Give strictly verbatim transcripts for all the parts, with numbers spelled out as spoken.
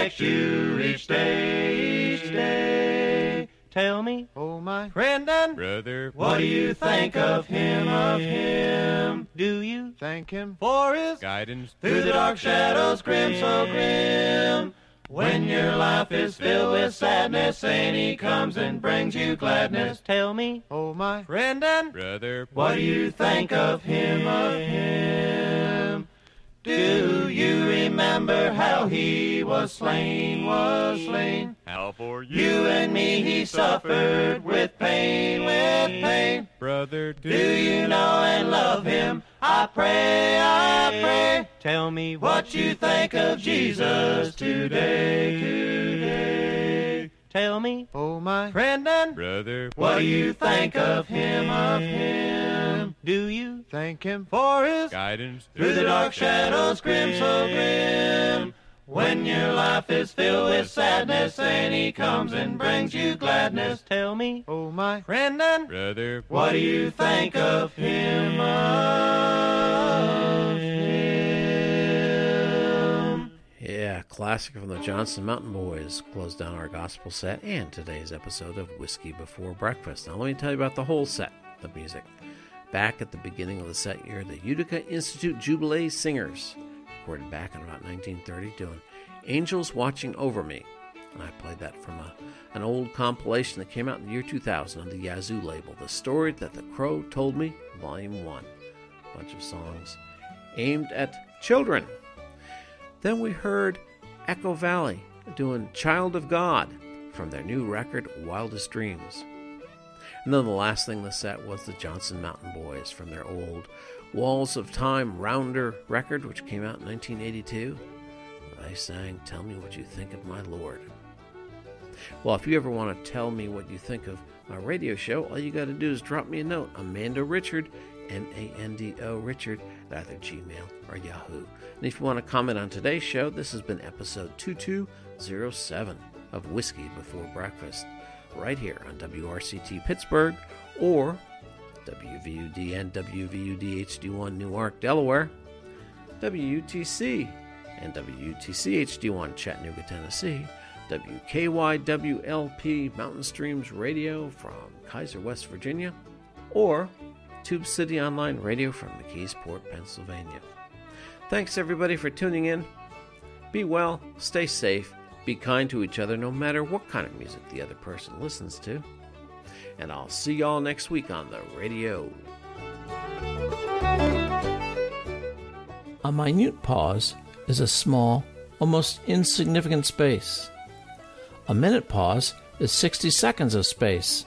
protect you each day, each day. Tell me, oh my friend and brother, what do you think of him, of him? Do you thank him for his guidance through the dark shadows grim, so grim? When your life is filled with sadness and he comes and brings you gladness, tell me, oh my friend and brother, what do you think of him, of him? Do you remember how he was slain, was slain? How for you, You and me he suffered with pain, with pain. brother, Do you know and love him? I pray, I pray. Tell me what you think of Jesus today, today. Tell me, oh my friend and brother, what do you think of him, of him? Do you thank him for his guidance through the dark shadows grim, so grim? When your life is filled with sadness and he comes and brings you gladness, tell me, oh my friend and brother, what do you think of him, of him? Yeah, classic from the Johnson Mountain Boys closed down our gospel set and today's episode of Whiskey Before Breakfast. Now let me tell you about the whole set, the music. Back at the beginning of the set year, the Utica Institute Jubilee Singers recorded back in about nineteen thirty doing Angels Watching Over Me. And I played that from a, an old compilation that came out in the year two thousand on the Yazoo label, The Story That the Crow Told Me, Volume one. A bunch of songs aimed at children. Then we heard Echo Valley doing Child of God from their new record, Wildest Dreams. And then the last thing the set was the Johnson Mountain Boys from their old Walls of Time Rounder record, which came out in nineteen eighty-two. They sang Tell Me What You Think of My Lord. Well, if you ever want to tell me what you think of my radio show, all you got to do is drop me a note. Amanda Richard, M A N D O Richard, at either Gmail or Yahoo. And if you want to comment on today's show, this has been episode two two zero seven of Whiskey Before Breakfast, right here on W R C T Pittsburgh or W V U D and W V U D H D one Newark, Delaware, W U T C and W U T C H D one Chattanooga, Tennessee, W K Y W L P Mountain Streams Radio from Kaiser, West Virginia, or Tube City Online Radio from McKeesport, Pennsylvania. Thanks everybody for tuning in. Be well, stay safe, be kind to each other no matter what kind of music the other person listens to. And I'll see y'all next week on the radio. A minute pause is a small, almost insignificant space. A minute pause is sixty seconds of space.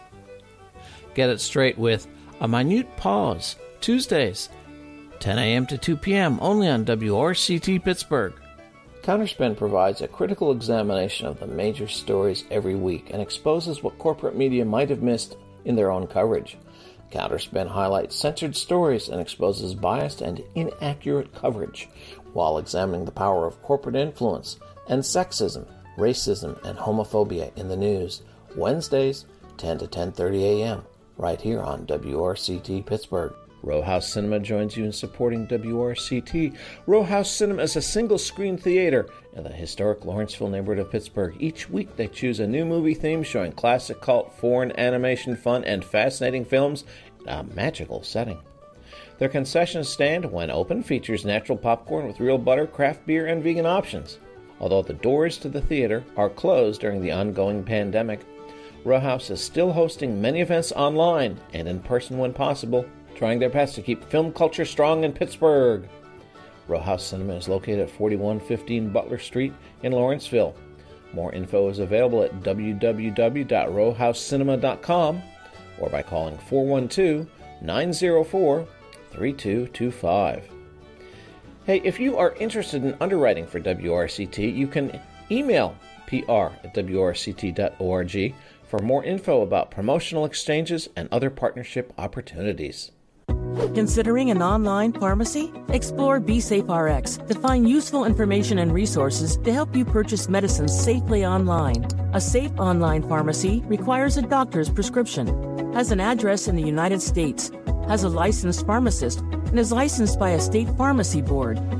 Get it straight with A Minute Pause, Tuesdays, ten a.m. to two p.m., only on W R C T Pittsburgh. Counterspin provides a critical examination of the major stories every week and exposes what corporate media might have missed in their own coverage. Counterspin highlights censored stories and exposes biased and inaccurate coverage, while examining the power of corporate influence and sexism, racism, and homophobia in the news. Wednesdays, ten to ten thirty a.m., right here on W R C T Pittsburgh. Row House Cinema joins you in supporting W R C T. Row House Cinema is a single-screen theater in the historic Lawrenceville neighborhood of Pittsburgh. Each week they choose a new movie theme showing classic cult, foreign animation, fun, and fascinating films in a magical setting. Their concession stand, when open, features natural popcorn with real butter, craft beer, and vegan options. Although the doors to the theater are closed during the ongoing pandemic, Row House is still hosting many events online and in person when possible, trying their best to keep film culture strong in Pittsburgh. Row House Cinema is located at forty-one fifteen Butler Street in Lawrenceville. More info is available at w w w dot row house cinema dot com or by calling four one two, nine zero four, three two two five. Hey, if you are interested in underwriting for W R C T, you can email p r at w r c t dot org for more info about promotional exchanges and other partnership opportunities. Considering an online pharmacy? Explore BeSafeRx to find useful information and resources to help you purchase medicines safely online. A safe online pharmacy requires a doctor's prescription, has an address in the United States, has a licensed pharmacist, and is licensed by a state pharmacy board.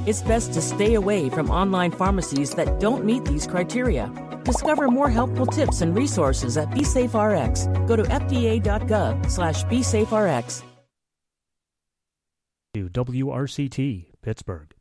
It's best to stay away from online pharmacies that don't meet these criteria. Discover more helpful tips and resources at BeSafeRx. Go to fda.gov slash BeSafeRx. To W R C T, Pittsburgh.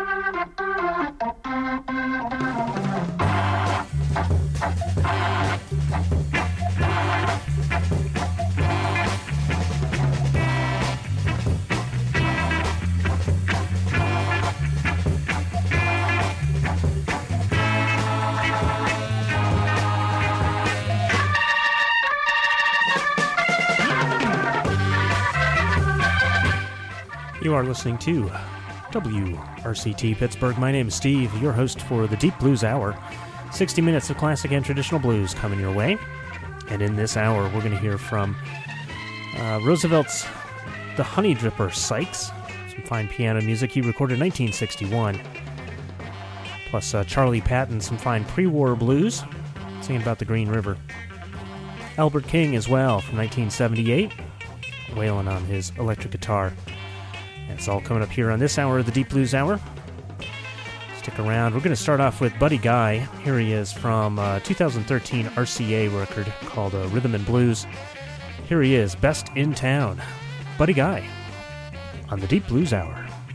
You are listening to W R C T Pittsburgh. My name is Steve, your host for the Deep Blues Hour. sixty minutes of classic and traditional blues coming your way. And in this hour, we're going to hear from uh, Roosevelt's The Honey Dripper Sykes, some fine piano music he recorded in nineteen sixty-one. Plus uh, Charlie Patton, some fine pre-war blues, singing about the Green River. Albert King as well, from nineteen seventy-eight, wailing on his electric guitar. It's all coming up here on this hour of the Deep Blues Hour. Stick around. We're going to start off with Buddy Guy. Here he is from uh, two thousand thirteen R C A record called uh, Rhythm and Blues. Here he is, Best in Town. Buddy Guy on the Deep Blues Hour.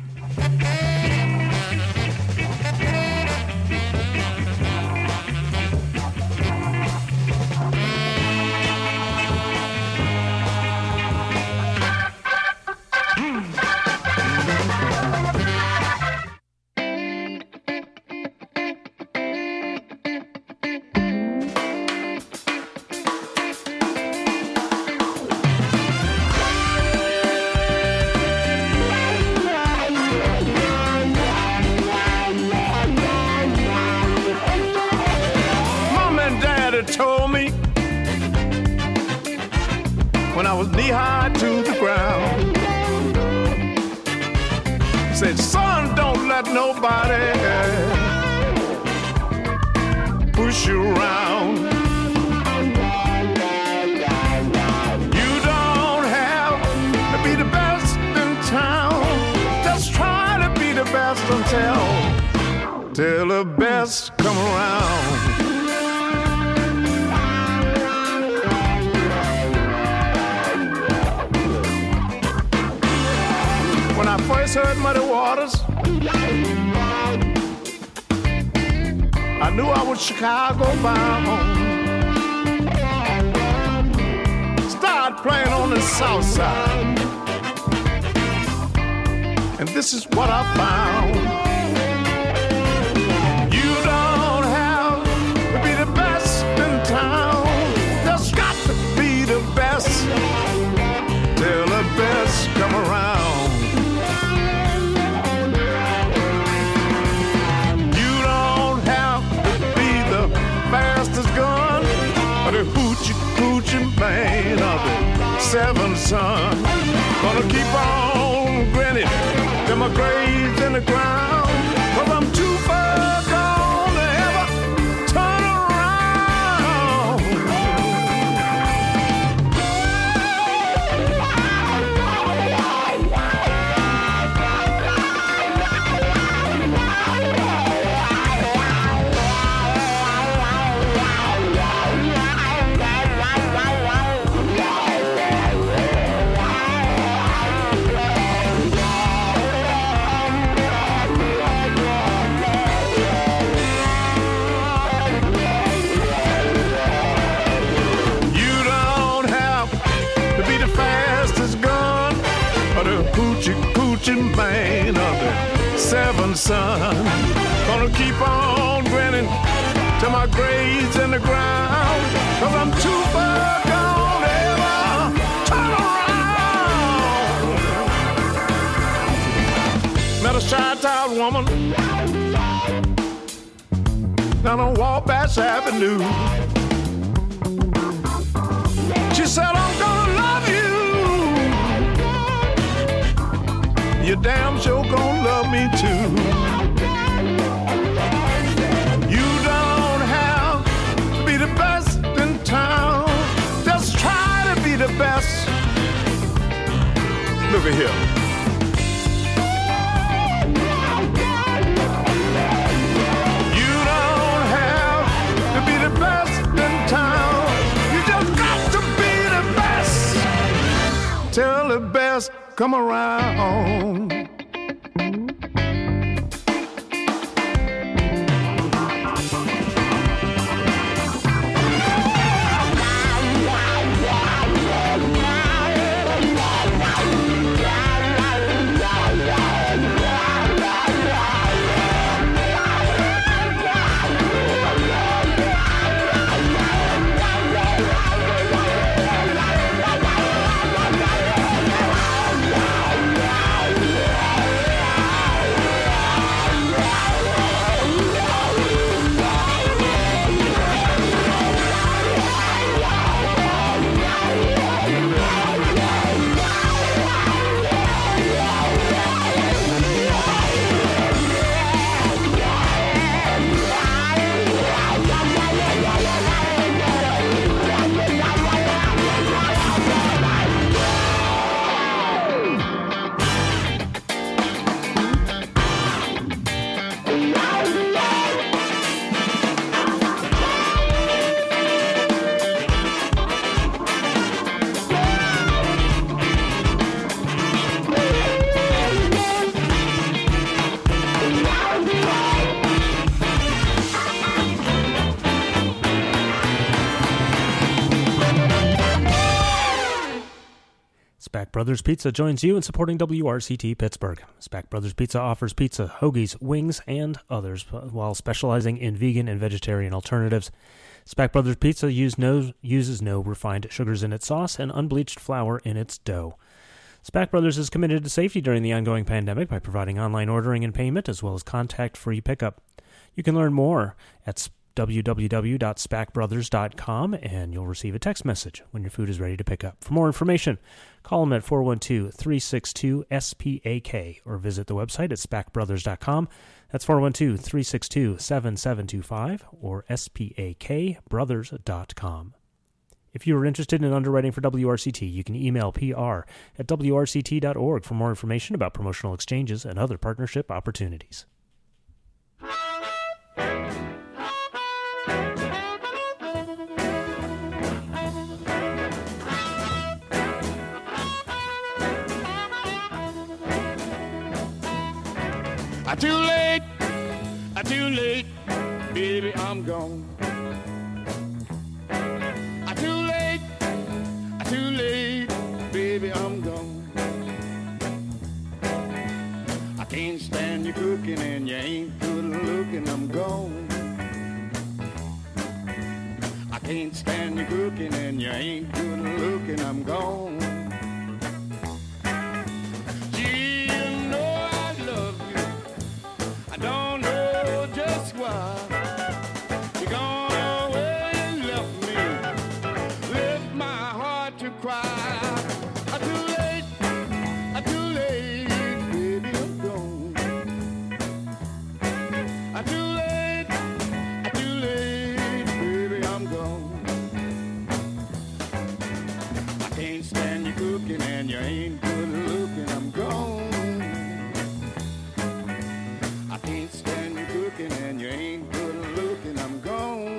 Told me when I was knee-high to the ground, said, son, don't let nobody push you around. You don't have to be the best in town, just try to be the best until till the best come around. When I first heard Muddy Waters, I knew I was Chicago bound. Started playing on the south side, and this is what I found. You don't have to be the best in town, just got to be the best till the best come around. The hoochie coochie man of the seventh son, gonna keep on grinning till my grave's in the ground, 'cause I'm too far gone to ever turn around. Man of the seventh son, gonna keep on grinning till my grave's in the ground, 'cause I'm too far gone to ever turn around. Met a shy-town woman down on Wabash Avenue. She said, I'm gonna love you, you damn sure gonna love me too. You don't have to be the best in town, just try to be the best. Look at here. come around. Spack Brothers Pizza joins you in supporting W R C T Pittsburgh. Spack Brothers Pizza offers pizza, hoagies, wings, and others while specializing in vegan and vegetarian alternatives. Spack Brothers Pizza use no, uses no refined sugars in its sauce and unbleached flour in its dough. Spack Brothers is committed to safety during the ongoing pandemic by providing online ordering and payment as well as contact-free pickup. You can learn more at w w w dot spack brothers dot com, and you'll receive a text message when your food is ready to pick up. For more information, call them at four one two, three six two, S P A K or visit the website at spack brothers dot com. That's four one two, three six two, seven seven two five or S P A K brothers dot com. If you are interested in underwriting for W R C T, you can email P R at w r c t dot org for more information about promotional exchanges and other partnership opportunities. I'm too late, I'm too late, baby, I'm gone. I'm too late, I'm too late, baby, I'm gone. I can't stand you cooking and you ain't good looking, I'm gone. I can't stand you cooking and you ain't good looking, I'm gone. I don't know just why you're gone away and left me, left my heart to cry. I'm too late, I'm too late, baby, I'm gone. I'm too late, I'm too late, baby, I'm gone. I can't stand you cooking and you ain't good looking, I'm gone. I can't stand you cooking and you ain't good looking, I'm gone.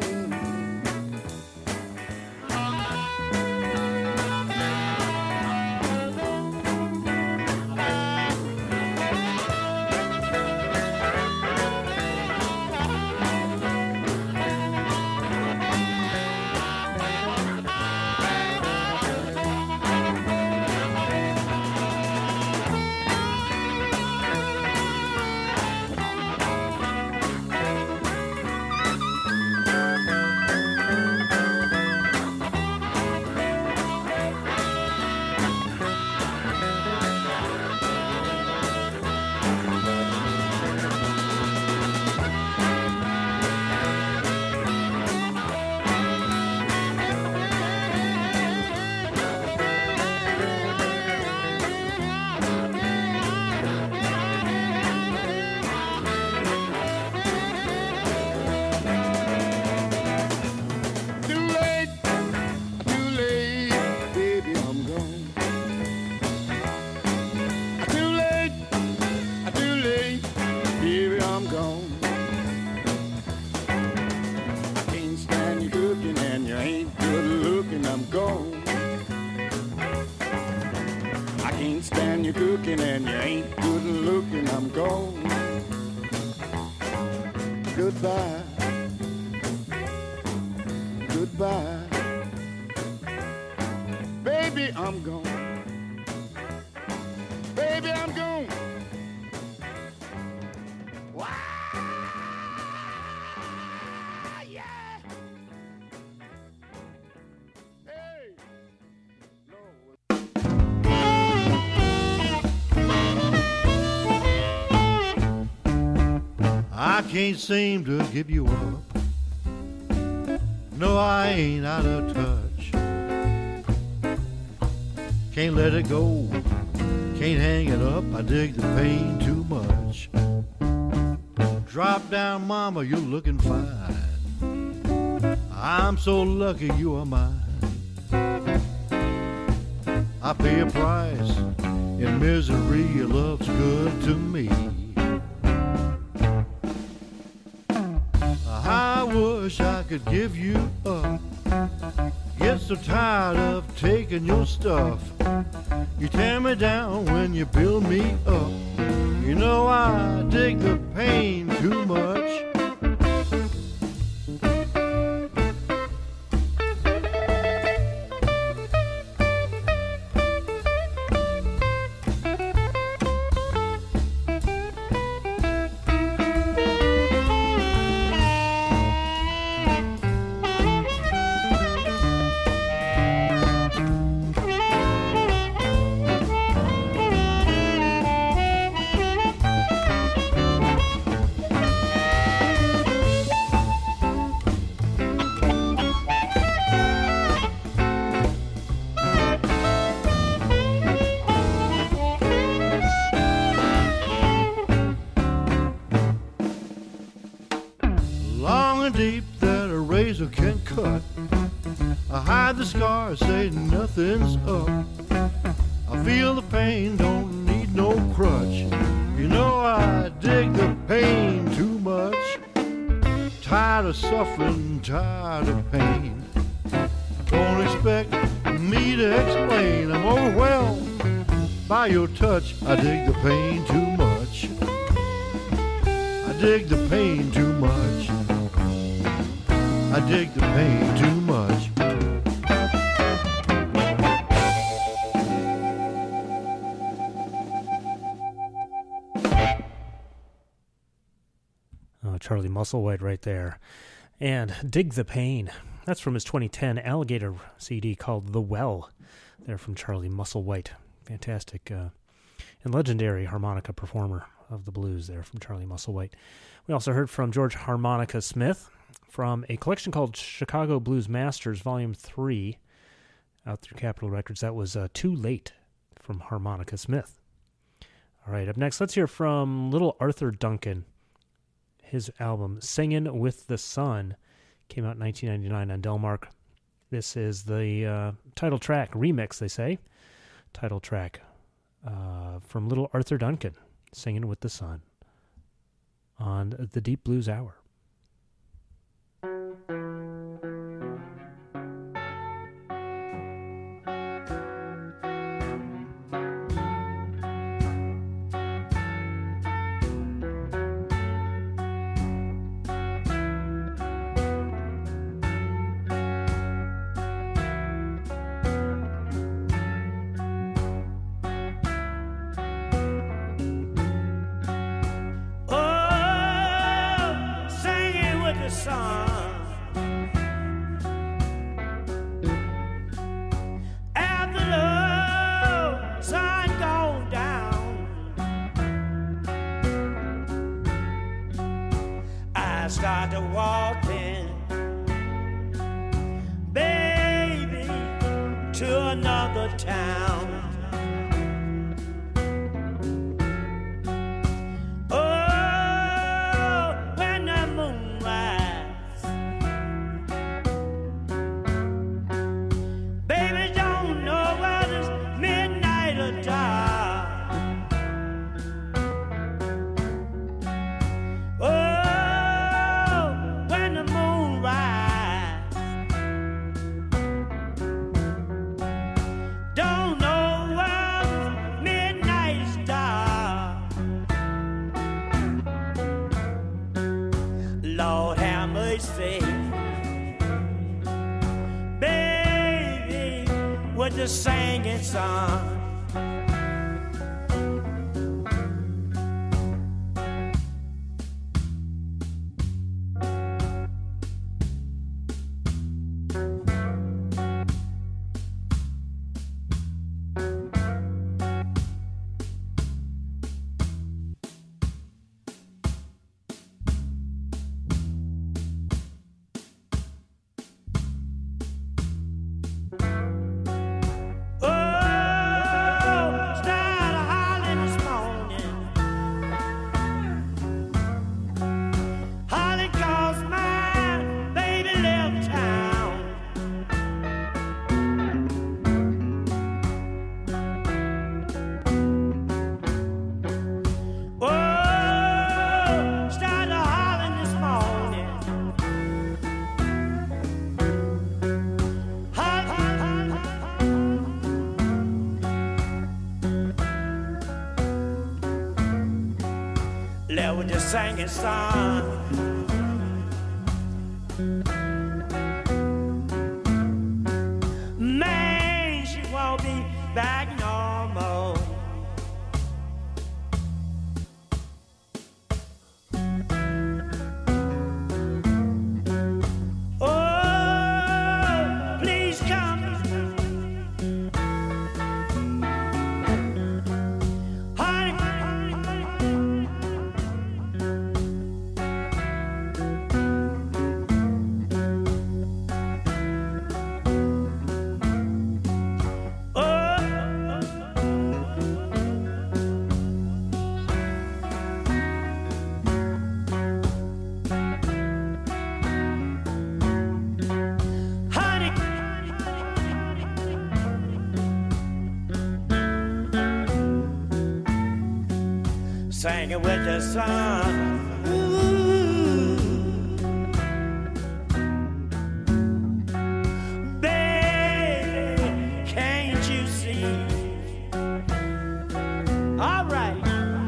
you're cooking and you ain't good looking, I'm gone. Goodbye. Goodbye. Baby, I'm gone. Baby, I'm gone. Wow, yeah. Hey. I can't seem to give you up. No, I ain't out of touch. Can't let it go. Can't hang it up. I dig the pain too much. Drop down, mama, you're looking fine. I'm so lucky you are mine. I pay a price in misery. Your love's good to me. I wish I could give you up. Get so tired of taking your stuff. You tear me down when you build me up. You know I dig the pain too much. Deep that a razor can cut. I hide the scars, say nothing's up. I feel the pain, don't need no crutch. You know I dig the pain too much. Tired of suffering, tired of pain. Don't expect me to explain. I'm overwhelmed by your touch. I dig the pain too much. I dig the pain too much. I dig the pain too much. Oh, Charlie Musselwhite right there. And Dig the Pain. That's from his twenty ten Alligator C D called The Well. They're from Charlie Musselwhite. Fantastic uh, and legendary harmonica performer of the blues there from Charlie Musselwhite. We also heard from George Harmonica Smith from a collection called Chicago Blues Masters, Volume three, out through Capitol Records. That was uh, Too Late from Harmonica Smith. All right, up next, let's hear from Little Arthur Duncan. His album, Singin' with the Sun, came out in nineteen ninety-nine on Delmark. This is the uh, title track, remix, they say. Title track uh, from Little Arthur Duncan, Singin' with the Sun, on the Deep Blues Hour. with the singing sun. With the singing sun, man, she won't be back no more. Oh, please come. Singing with the sun. Ooh. Baby, can't you see? All right.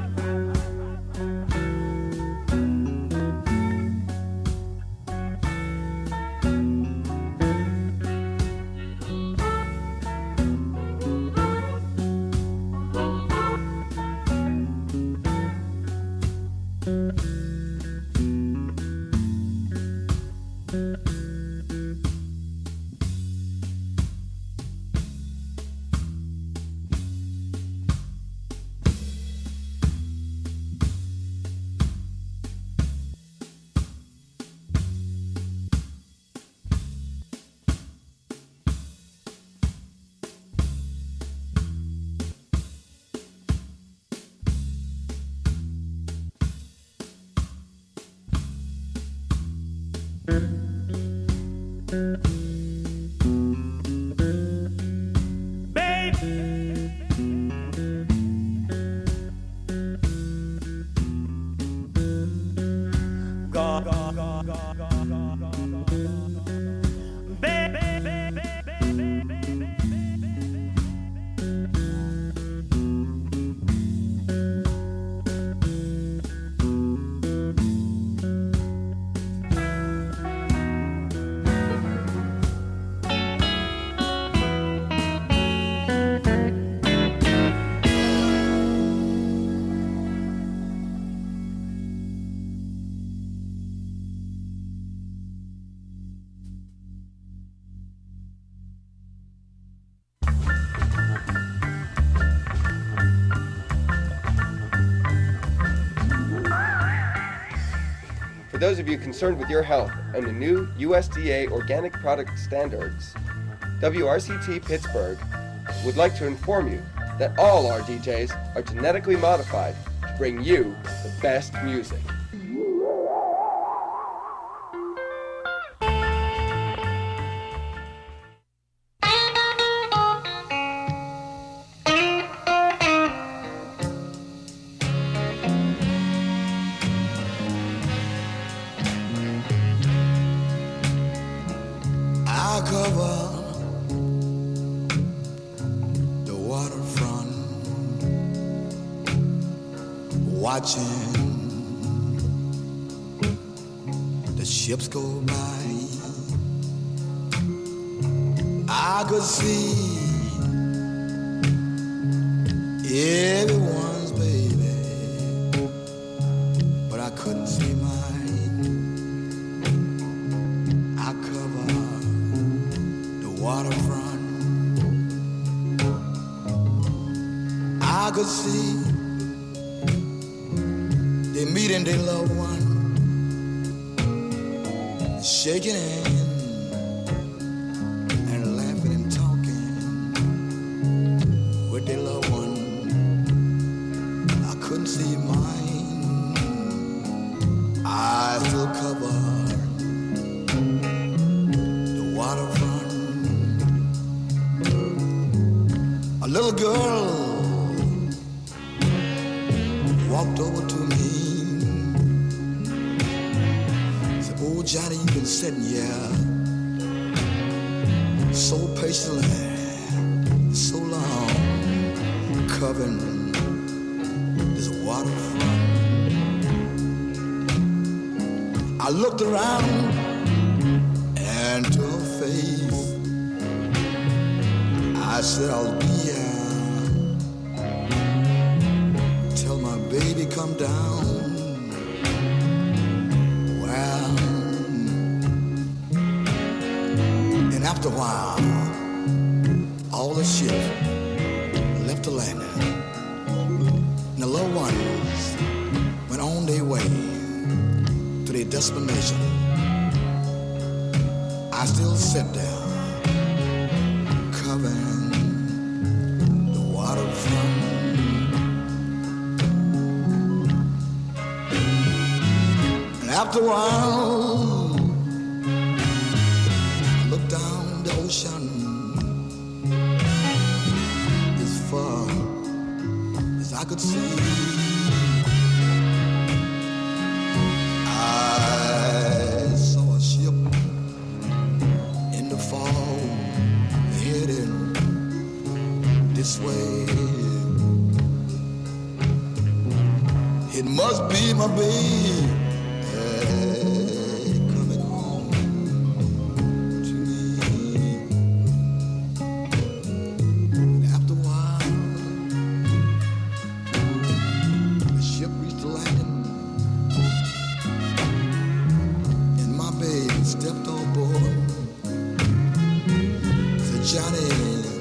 For those of you concerned with your health and the new U S D A organic product standards, W R C T Pittsburgh would like to inform you that all our D Js are genetically modified to bring you the best music. I'll cover the waterfront, watching the ships go by. I could see everyone's baby, but I couldn't see mine. I covered the waterfront. I could see they meeting their loved one, shaking hands and laughing and talking with their loved one. I couldn't see mine. I still covered the waterfront. A little girl walked over to me. Said, "Oh, Johnny, you've been sitting here so patiently, so long, covering this waterfront." I looked around and to her face, I said, "I'll be here till my baby come down." Well, and after a while, all the ships left the landing, and the little ones went on their way to their destination. I still sit there, covering the waterfront. And after a while, I looked down the ocean as far as I could see. I saw a ship in the fog heading this way. It must be my baby coming home to me. And after a while, the ship reached the landing, and my baby stepped on board. Said, "Johnny,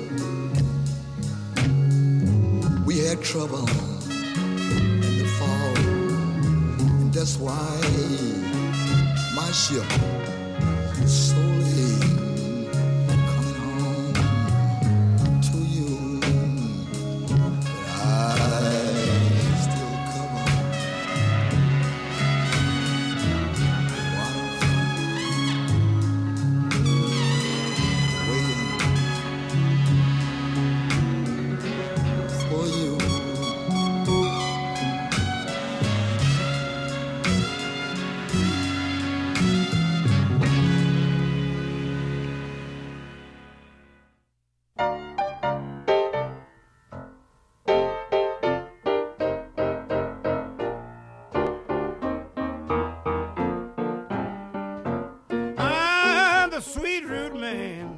we had trouble in the fall, and that's why my ship is slowly coming home to you. But I still cover the waterfront, waiting for you." I'm the sweet root man.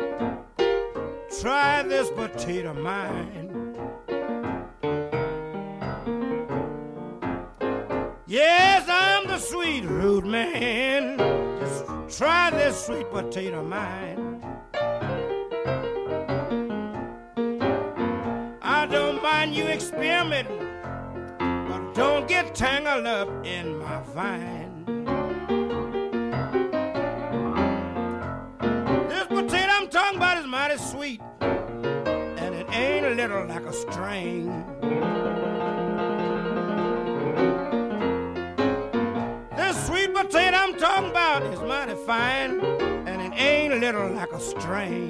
Try this potato mine. Yes, I'm the sweet root man. Just try this sweet potato mine. I don't mind you experimenting, but don't get tangled up in my vine. This potato I'm talking about is mighty sweet, and it ain't a little like a string. This sweet potato I'm talking about is mighty fine, and it ain't a little like a string.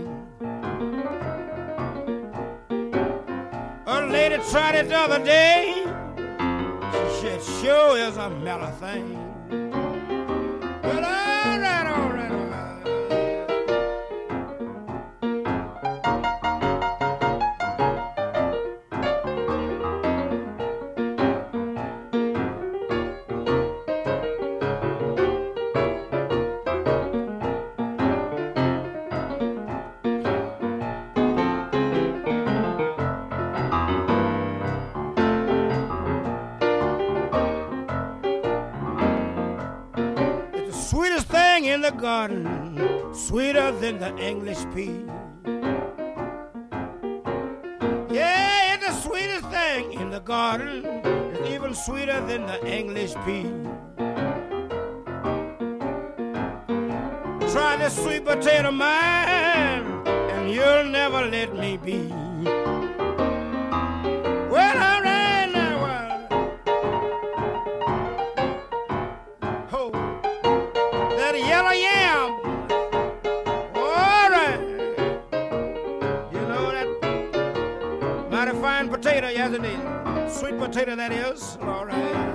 A lady tried it the other day. She said, "Sure is a mellow thing." But all right, all right, all right. the garden, sweeter than the English pea. Yeah, it's the sweetest thing in the garden. It's even sweeter than the English pea. Try this sweet potato mine, and you'll never let me be. Well, all right now, uh, oh, that yellow yam. All right, you know that mighty fine potato, yes it is. Sweet potato that is. All right.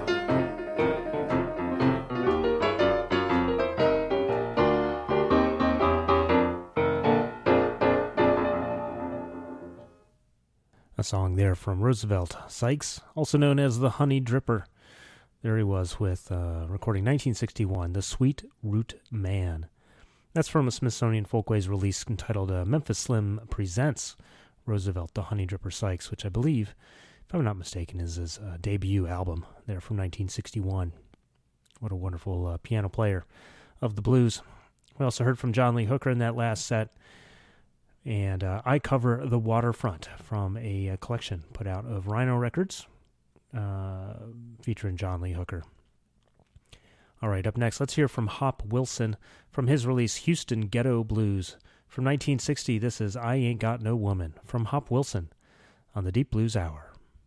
A song there from Roosevelt Sykes, also known as the Honey Dripper. There he was with uh, recording nineteen sixty-one, The Sweet Root Man. That's from a Smithsonian Folkways release entitled uh, Memphis Slim Presents Roosevelt, the Honey Dripper Sykes, which I believe, if I'm not mistaken, is his uh, debut album there from nineteen sixty-one. What a wonderful uh, piano player of the blues. We also heard from John Lee Hooker in that last set. And uh, I Cover the Waterfront from a, a collection put out of Rhino Records uh, featuring John Lee Hooker. All right, up next, let's hear from Hop Wilson from his release Houston Ghetto Blues. From nineteen sixty, this is I Ain't Got No Woman from Hop Wilson on the Deep Blues Hour.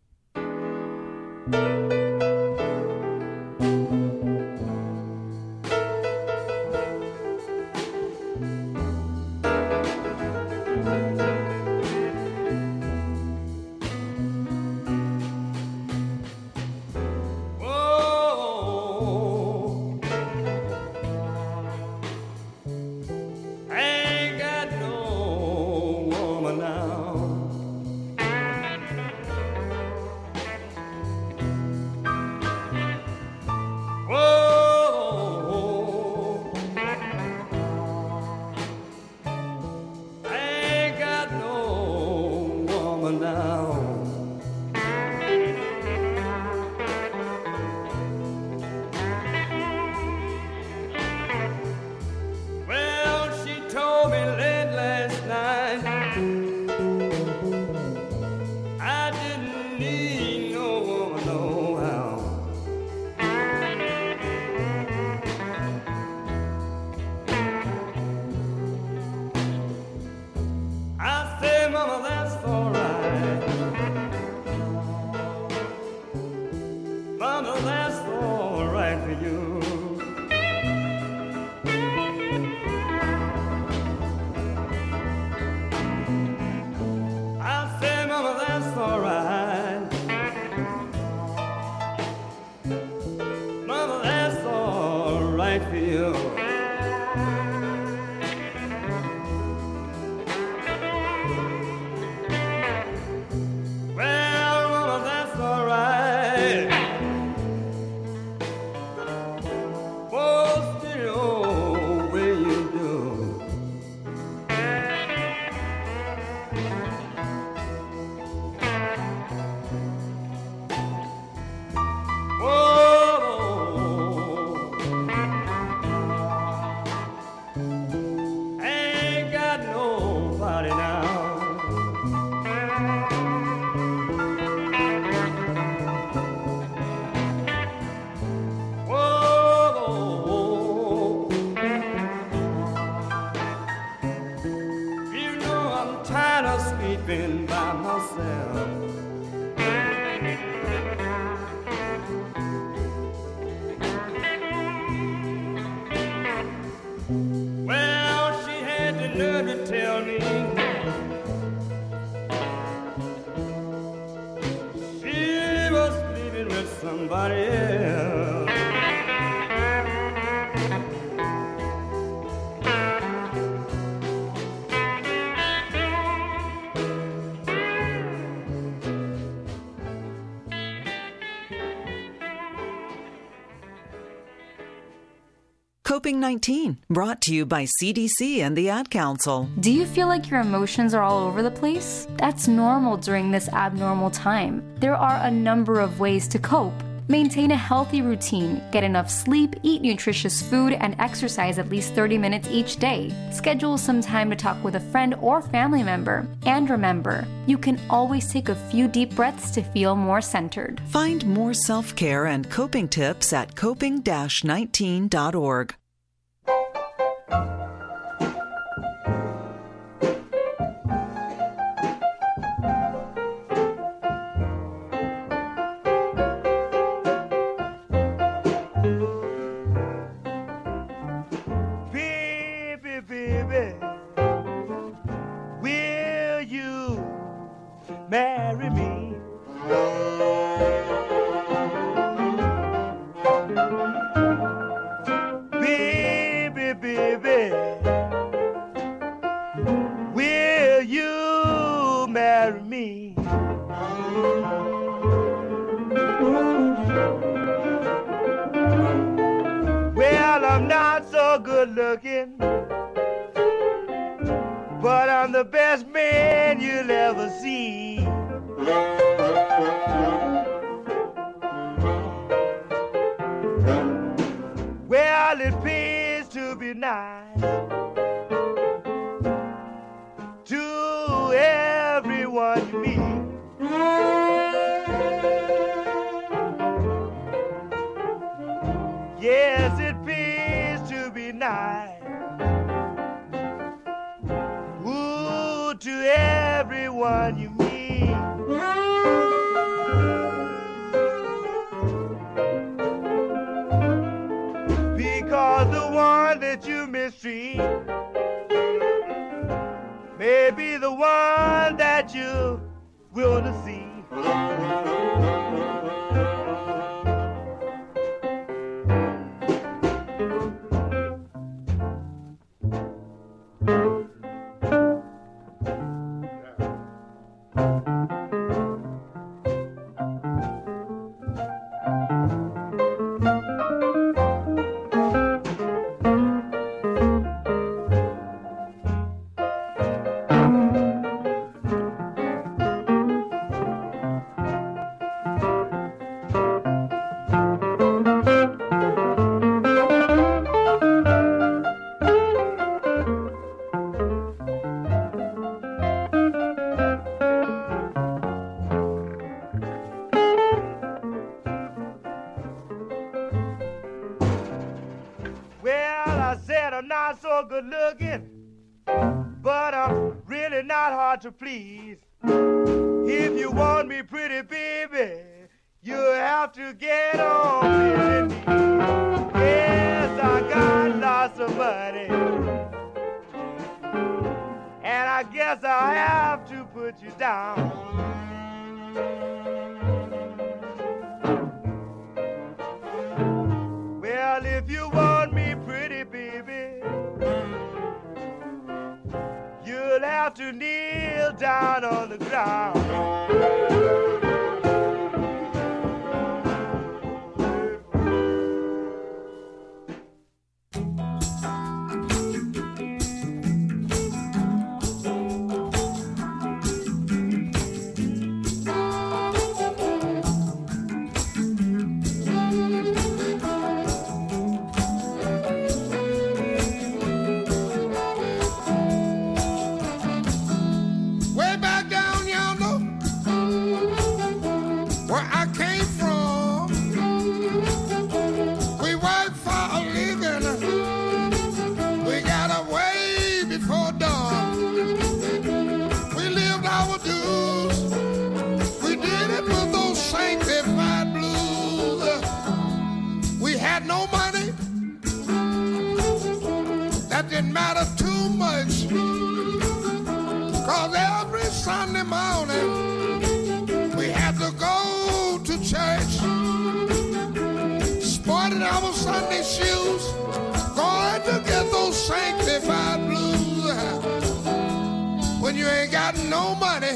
Coping nineteen, brought to you by C D C and the Ad Council. Do you feel like your emotions are all over the place? That's normal during this abnormal time. There are a number of ways to cope. Maintain a healthy routine, get enough sleep, eat nutritious food, and exercise at least thirty minutes each day. Schedule some time to talk with a friend or family member. And remember, you can always take a few deep breaths to feel more centered. Find more self-care and coping tips at coping dash nineteen dot org. Marry me. Baby, baby, will you marry me? Well, I'm not so good looking, but I'm the best man you'll ever see. Well, it pays to be nice to everyone you meet. Yes, it pays to be nice Ooh, to everyone you meet. Because the one that you mistreat may be the one that you will to see. Good looking, but I'm really not hard to please. If you want me pretty, baby, you have to get on bending knees. Yes, I got lots of money, and I guess I have to put you down. Well, if you want me pretty, baby, you'll have to kneel down on the ground. Didn't matter too much, cause every Sunday morning we had to go to church, sporting our Sunday shoes, going to get those sanctified blues. When you ain't got no money,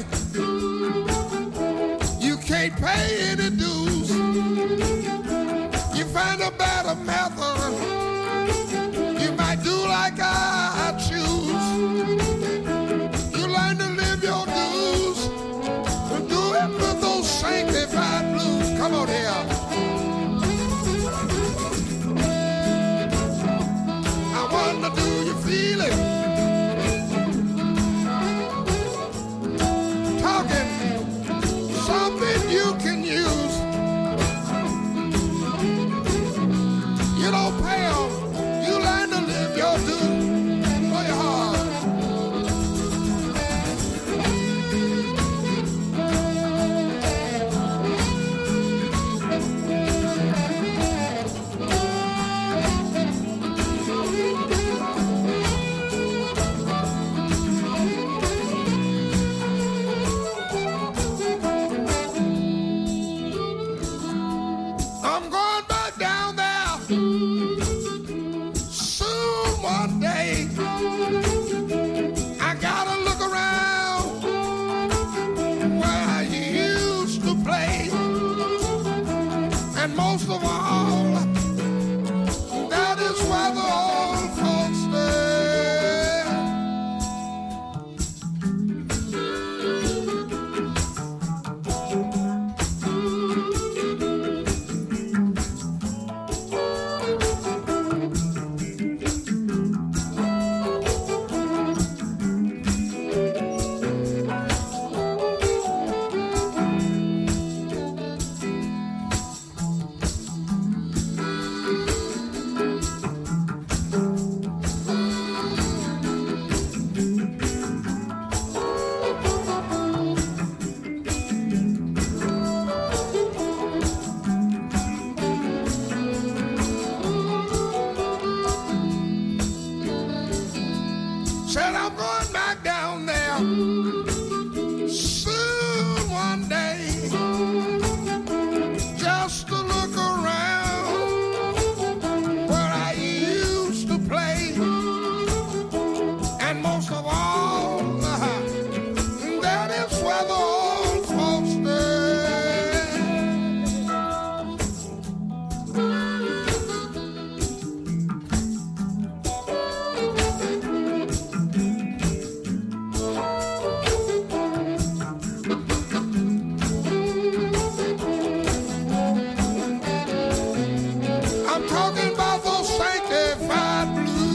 you can't pay any dues. You find a better method, do like I choose. You learn to live your dues, and do it with those sanctified blues. Come on here. Said I'm going back down there soon one day, just to look around where I used to play. And most of all, that is where the old folks I'm talking about those sanctified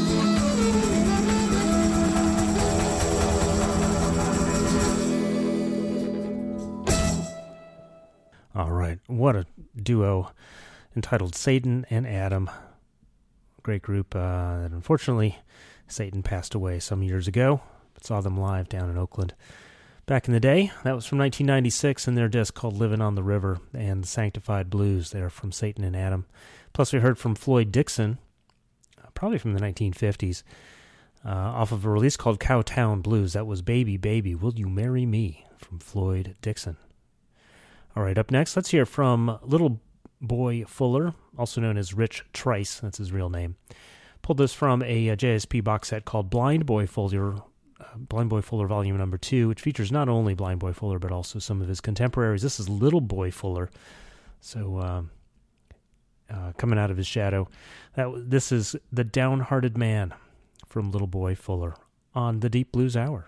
All right, what a duo entitled Satan and Adam. Great group uh, that unfortunately Satan passed away some years ago, but saw them live down in Oakland back in the day. That was from nineteen ninety-six and their disc called Living on the River and the Sanctified Blues. They're from Satan and Adam. Plus we heard from Floyd Dixon, uh, probably from the nineteen fifties, uh, off of a release called Cowtown Blues. That was Baby, Baby, Will You Marry Me from Floyd Dixon. All right, up next, let's hear from Little Boy Fuller, also known as Rich Trice. That's his real name. Pulled this from a, a J S P box set called Blind Boy Fuller, uh, Blind Boy Fuller Volume Number Two, which features not only Blind Boy Fuller but also some of his contemporaries. This is Little Boy Fuller, so uh, uh, coming out of his shadow. That this is The Downhearted Man from Little Boy Fuller on the Deep Blues Hour.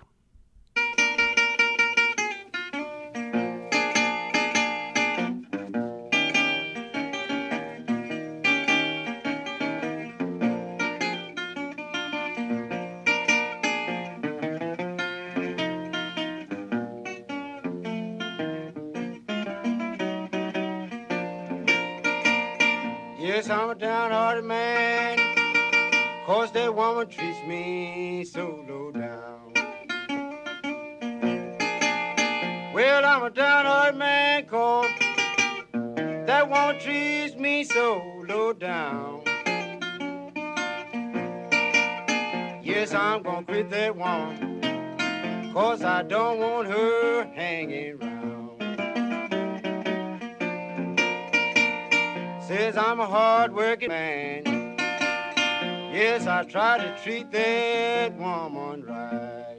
Yes, I'm a downhearted man, 'cause that woman treats me so low down. Well, I'm a downhearted man, 'cause that woman treats me so low down. Yes, I'm gonna quit that woman, 'cause I don't want her hanging around. Says I'm a hard-working man. Yes, I try to treat that woman right.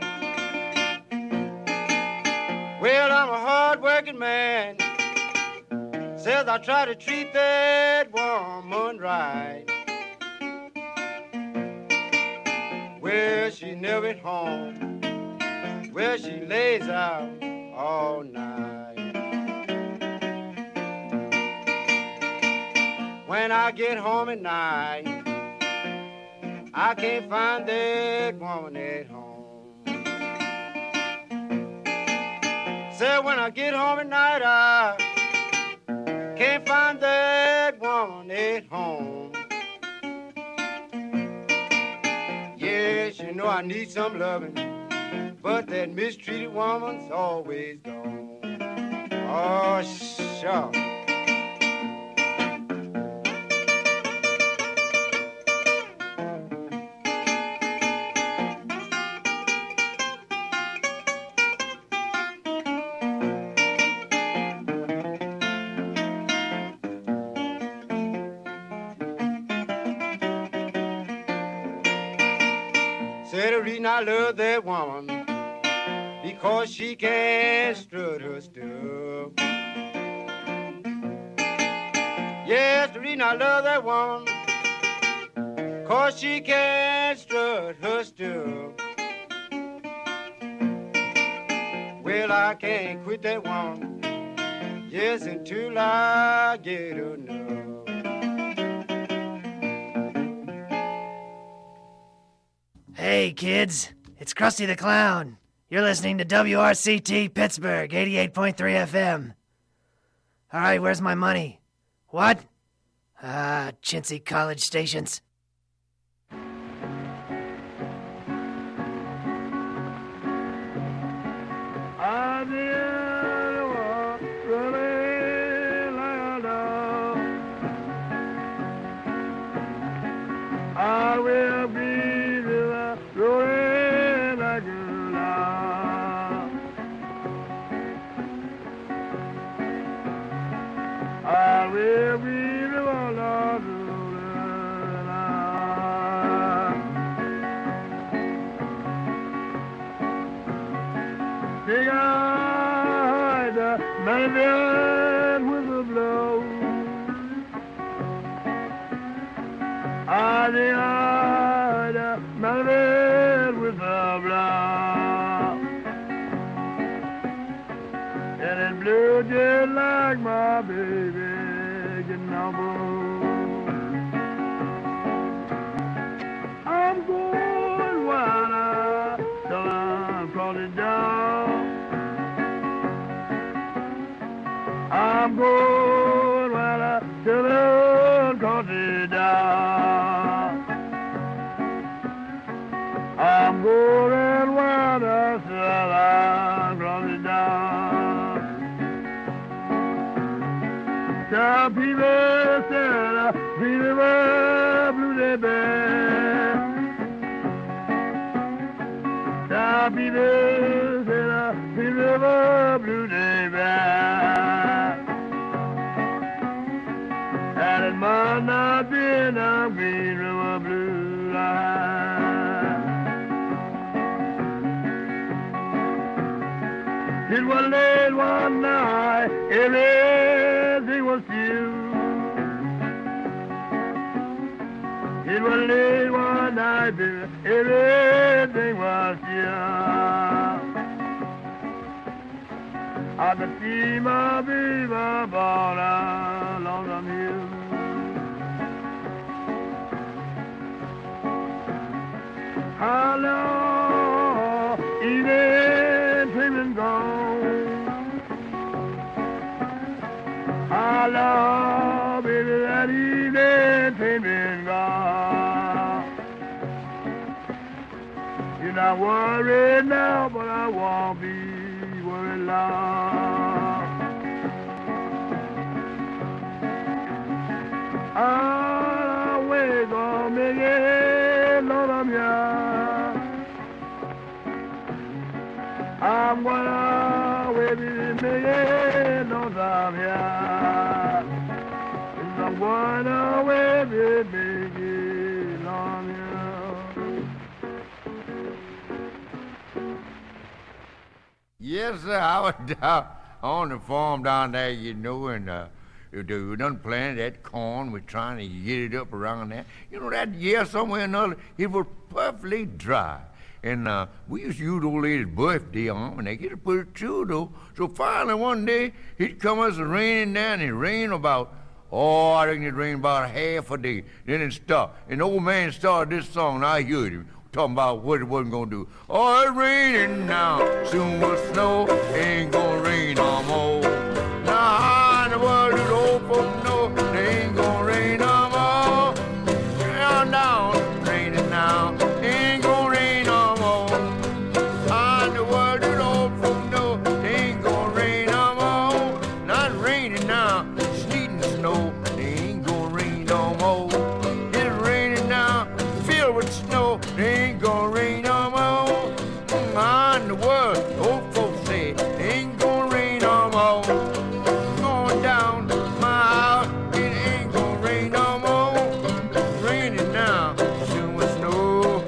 Well, I'm a hard-working man. Says I try to treat that woman right. Well, she never at home. Well, she lays out all night. When I get home at night, I can't find that woman at home. Say when I get home at night, I can't find that woman at home. Yes, you know I need some loving, but that mistreated woman's always gone. Oh, sure. Said the reason I love that woman, because she can strut her stuff. Yes, the reason I love that woman, 'cause she can strut her stuff. Well, I can't quit that woman, yes, until I get enough. Hey, kids, it's Krusty the Clown. You're listening to W R C T Pittsburgh, eighty-eight point three F M. All right, where's my money? What? Ah, chintzy college stations. I did what really like love. I will be the rolling. Take out the man with the blow. I the other man with the blow. And it blew just like my baby getting on board. I'm going wild till I'm crawling down. I'm going wild till I'm crawling down. I'm going wild till I'm crawling down. Some people said, people were blue they bear. Some people said, people were blue they bear. And it might not be a green river blue line. It was late one night, everything was still. It was late one night, baby, everything was still. I could see my baby born along the hill. Hello, evening dreaming gone. Hello, baby, that evening dreaming gone. You're not worried now, but I won't be worried long. I'll wake up, Miguel, Lord, I'm young. I'm gonna wait with Miguel, Lord, I'm young. I'm gonna wait with Miguel, Lord, I'm young. Yes, sir, I was down on the farm down there, you know, and uh, we done planted that corn. We're trying to get it up around there. You know, that year somewhere or another, it was perfectly dry. And uh, we used to use the old lady's birthday on, and they get to put it through, though. So finally one day, it come us raining down, and it rained about, oh, I think it rained about a half a day. Then it stopped. And the old man started this song, and I heard him talking about what it wasn't going to do. Oh, it's raining now, soon will snow, ain't gonna rain no more. Now, how in the world do the old folks know they ain't gonna rain no more? Down, down, raining now, ain't gonna rain no more. How in the world do the old folks know they ain't gonna rain no more? Not raining now, sleeting snow, they ain't gonna rain no more. It's raining now, filled with snow, they ain't gonna rain no more. How in the world, old folks say, they ain't gonna rain no more. Going down my house, it ain't gonna rain no more. It's raining now, soon with snow.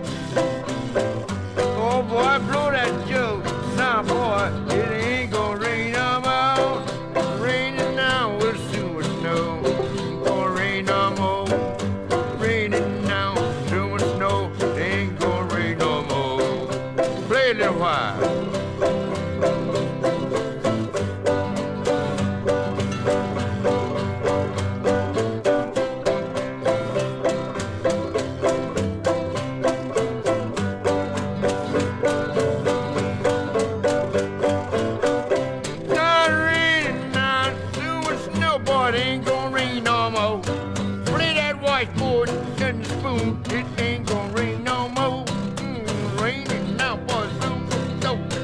Oh boy, blow that joke. Now boy, it ain't gonna rain no more. It's raining now, with soon with snow. Ain't gonna rain no more. Raining now, soon with snow. It ain't gonna rain no more. Play a little while. Not raining now, soon with snow, boy, it ain't gonna rain no more. Play that whiteboard and the spoon, it ain't gonna rain no more. Mm, raining now, boy, soon with snow,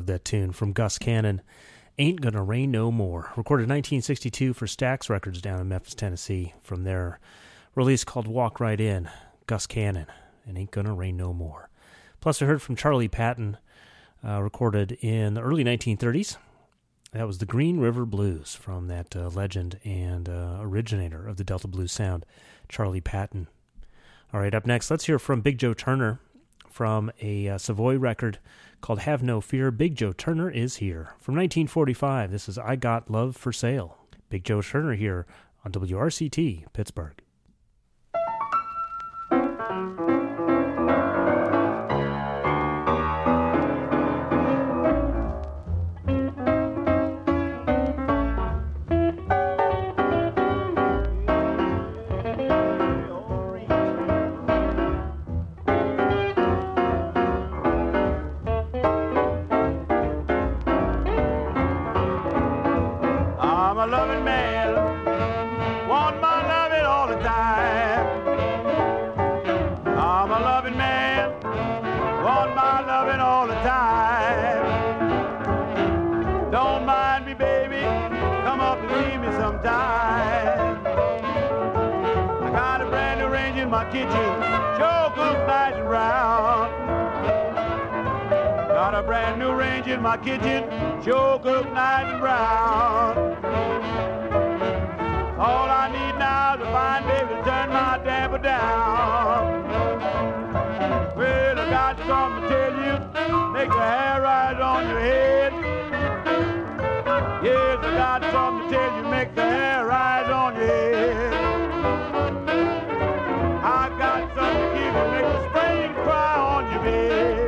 love that tune from Gus Cannon. Ain't Gonna Rain No More. Recorded nineteen sixty-two for Stax Records down in Memphis, Tennessee. From their release called Walk Right In, Gus Cannon, and Ain't Gonna Rain No More. Plus, I heard from Charlie Patton, uh, recorded in the early nineteen thirties. That was the Green River Blues from that uh, legend and uh, originator of the Delta Blues sound, Charlie Patton. All right, up next, let's hear from Big Joe Turner from a uh, Savoy record called Have No Fear. Big Joe Turner is here. From nineteen forty-five, this is I Got Love for Sale. Big Joe Turner here on W R C T, Pittsburgh. Kitchen, sure cook nice and round. Got a brand new range in my kitchen, sure cook nice and round. All I need now is a fine baby to turn my damper down. Well, I got something to tell you, make the hair rise on your head. Yes, I got something to tell you, make the hair rise on your head. I got something to give you, make the spring cry on your bed.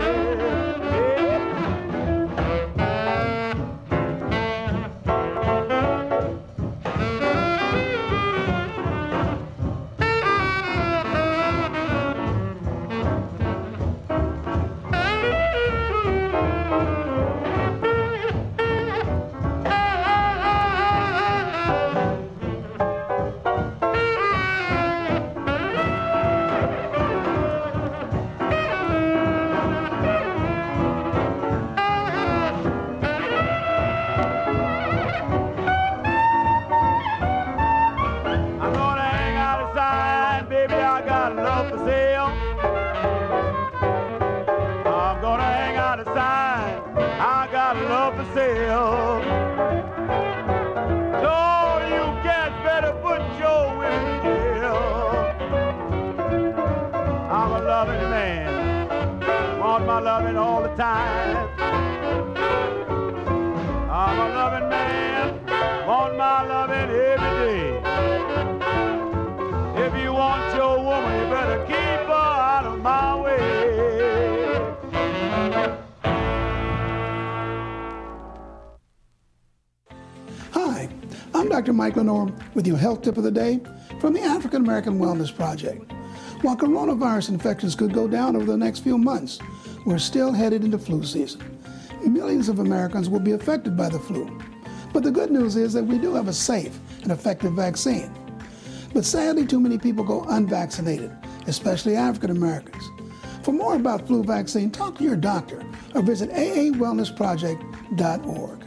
Doctor Mike Lenore with your health tip of the day from the African American Wellness Project. While coronavirus infections could go down over the next few months, we're still headed into flu season. Millions of Americans will be affected by the flu. But the good news is that we do have a safe and effective vaccine. But sadly, too many people go unvaccinated, especially African Americans. For more about flu vaccine, talk to your doctor or visit A A wellness project dot org.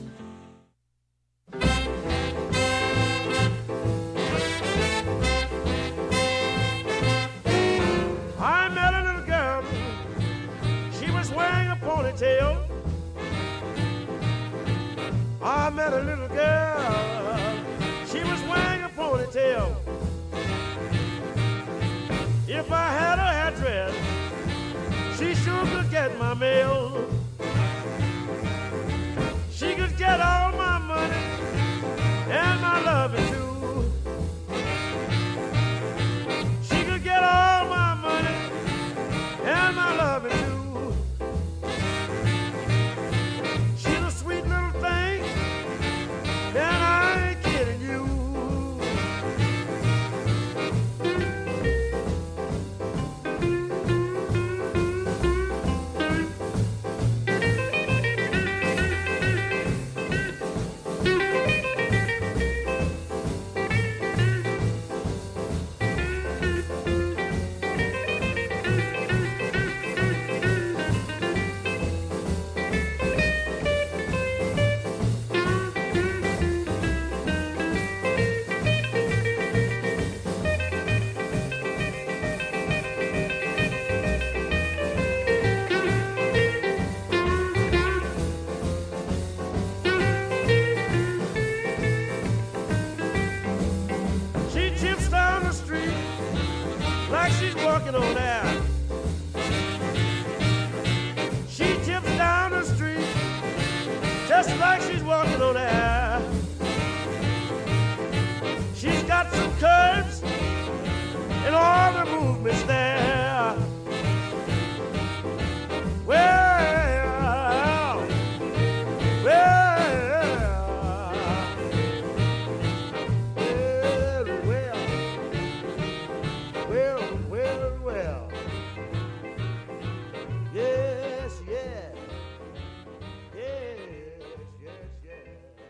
I met a little girl, she was wearing a ponytail. If I had her address, she sure could get my mail. She could get all my money and my loving too. She could get all my money and my loving too. like she's walking on air. She tips down the street just like she's walking on air. She's got some curves and all the movements there. Well, well, well, well, well, well, well. Yes, yes, yes, yes, yes.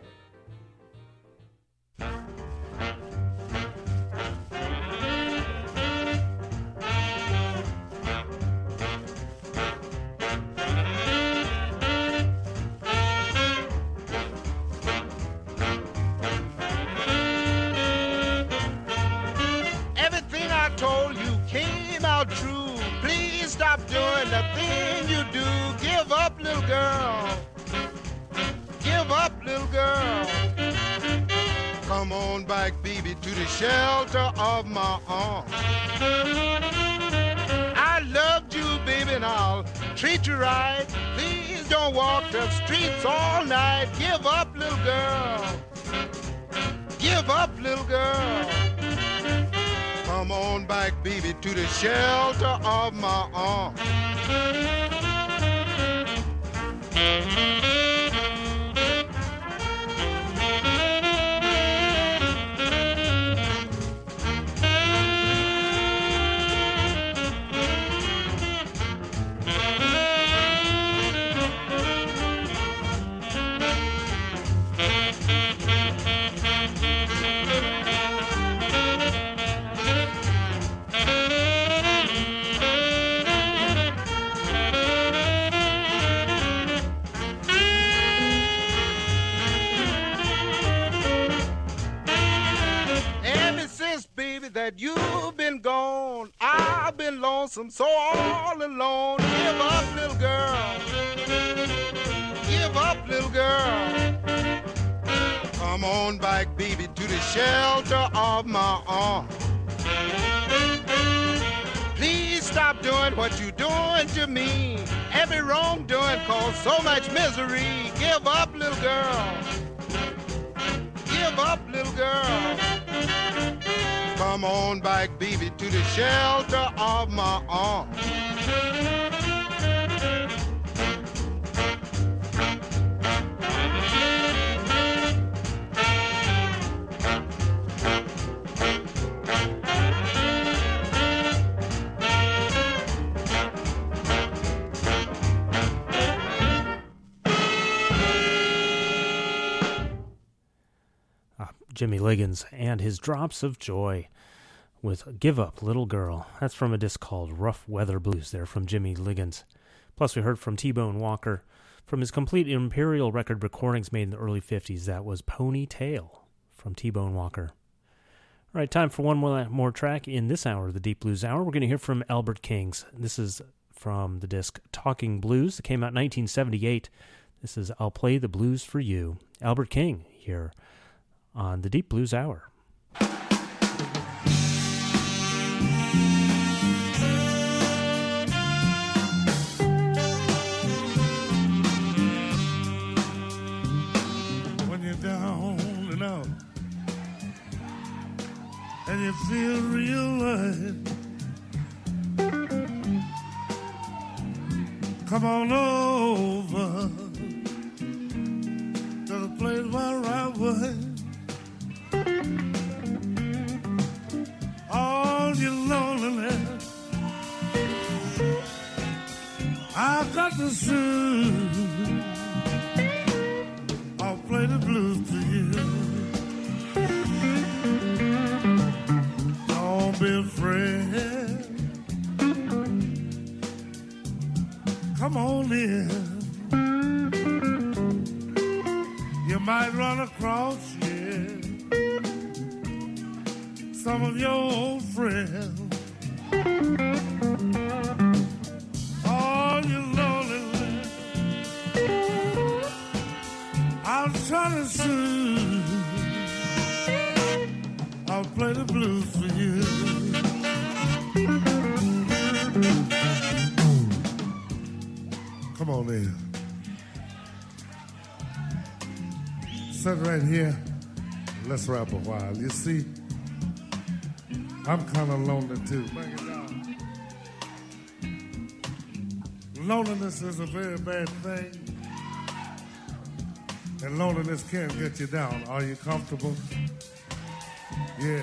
Everything I told you came out true. Please stop doing the thing you do. Give up, little girl. Give up, little girl. Come on back, baby, to the shelter of my arms. I loved you, baby, and I'll treat you right. Please don't walk the streets all night. Give up, little girl. Give up, little girl. Come on back, baby, to the shelter of my arms. That you've been gone, I've been lonesome, so all alone. Give up, little girl. Give up, little girl. Come on back, baby, to the shelter of my arms. Please stop doing what you're doing to me. Every wrongdoing caused so much misery. Give up, little girl. Give up, little girl. Come on back, baby, to the shelter of my arms. Jimmy Liggins and his Drops of Joy with Give Up, Little Girl. That's from a disc called Rough Weather Blues there from Jimmy Liggins. Plus we heard from T-Bone Walker from his complete Imperial record recordings made in the early fifties. That was Ponytail from T-Bone Walker. All right, time for one more, more track in this hour of the Deep Blues Hour. We're going to hear from Albert Kings. This is from the disc Talking Blues. It came out in nineteen seventy-eight. This is I'll Play the Blues for You. Albert King here on the Deep Blues Hour. When you're down and out and you feel real right, come on over to the place where I was. All your loneliness I've got to soothe. I'll play the blues to you. Don't be afraid. Come on in. You might run across, yeah, some of your old friends. All your loneliness I'll try to soothe. I'll play the blues for you. live. Sit right here. Let's rap a while. You see, I'm kind of lonely too. Bring it down. Loneliness is a very bad thing. And loneliness can get you down. Are you comfortable? Yeah.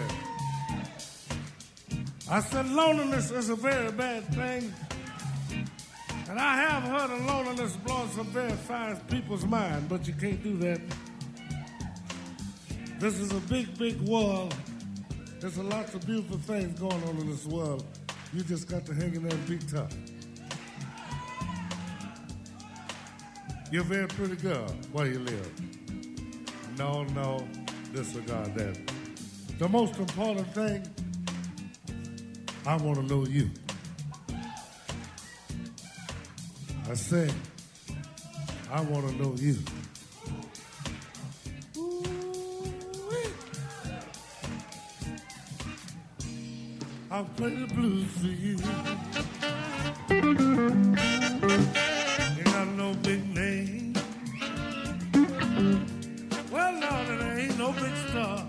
I said loneliness is a very bad thing. And I have heard of loneliness blowing some very fine people's mind, but you can't do that. This is a big, big world. There's a lot of beautiful things going on in this world. You just got to hang in there and be tough. You're a very pretty girl. Where you live? No, no, disregard that. The most important thing, I want to know you. I say, I want to know you. I'll play the blues for you. Ain't got no big name. Well, Lord, it ain't no big star.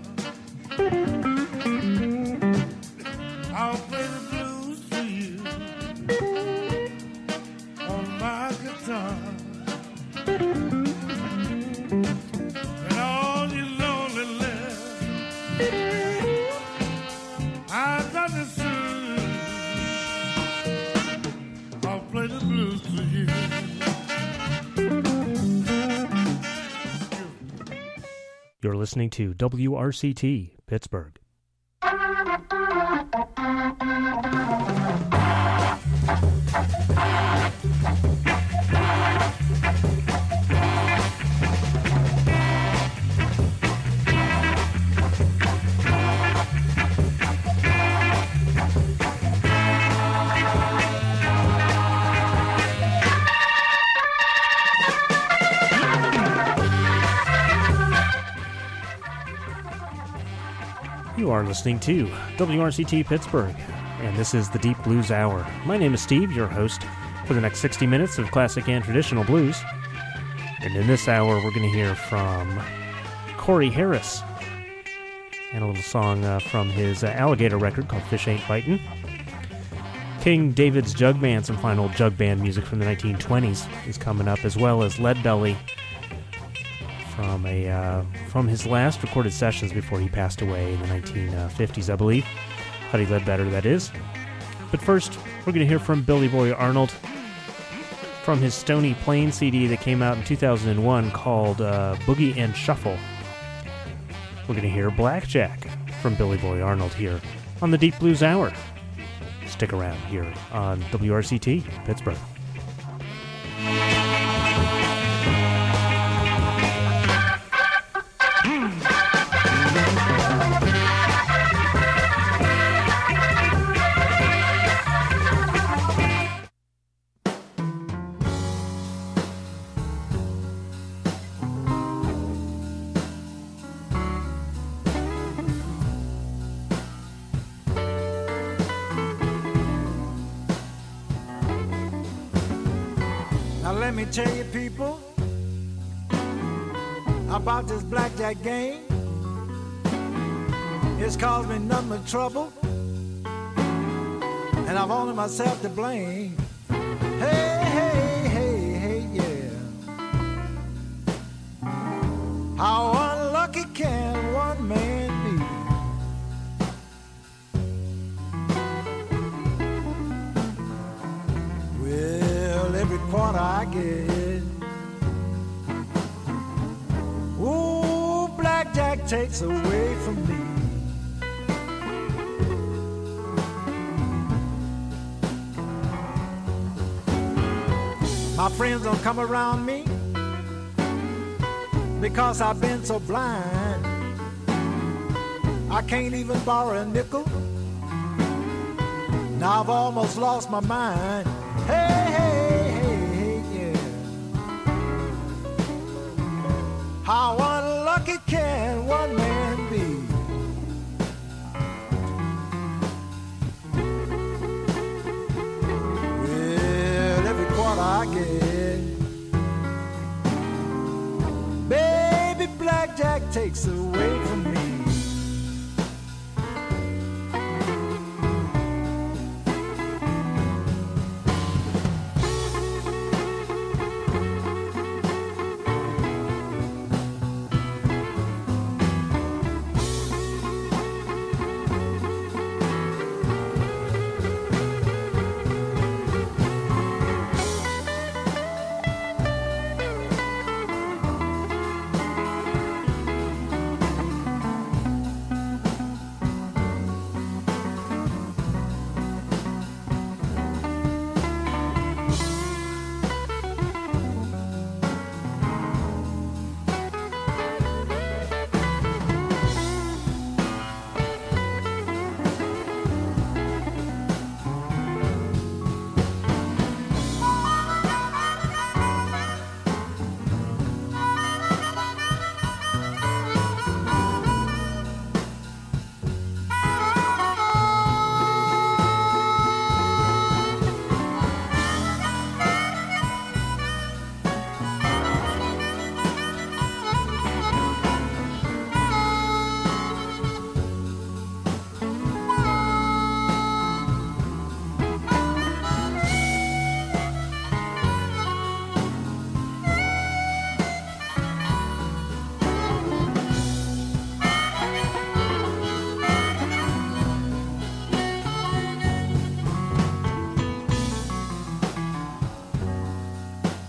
I'll play the blues for you on my guitar. And all you lonely left, I've done the same. I'll play the blues for you. You're listening to W R C T, Pittsburgh. You are listening to W R C T Pittsburgh, and this is the Deep Blues Hour. My name is Steve, your host for the next sixty minutes of classic and traditional blues. And in this hour, we're going to hear from Corey Harris, and a little song uh, from his uh, Alligator record called Fish Ain't Fightin'. King David's Jug Band, some fine old jug band music from the nineteen twenties is coming up, as well as Lead Belly from a uh, from his last recorded sessions before he passed away in the nineteen fifties, I believe. Huddy Ledbetter, that is. But first, we're going to hear from Billy Boy Arnold from his Stony Plain C D that came out in two thousand one called uh, Boogie and Shuffle. We're going to hear Blackjack from Billy Boy Arnold here on the Deep Blues Hour. Stick around here on W R C T Pittsburgh. Let me tell you people about this blackjack game. It's caused me nothing but trouble, and I've only myself to blame. Hey, hey, hey, hey, yeah. How unlucky can one man be? Well, every quarter I get, ooh, blackjack takes away from me. My friends don't come around me because I've been so blind. I can't even borrow a nickel. Now I've almost lost my mind. Hey, hey, hey, hey, yeah. How unlucky can one man be? Well, every quarter I get, takes away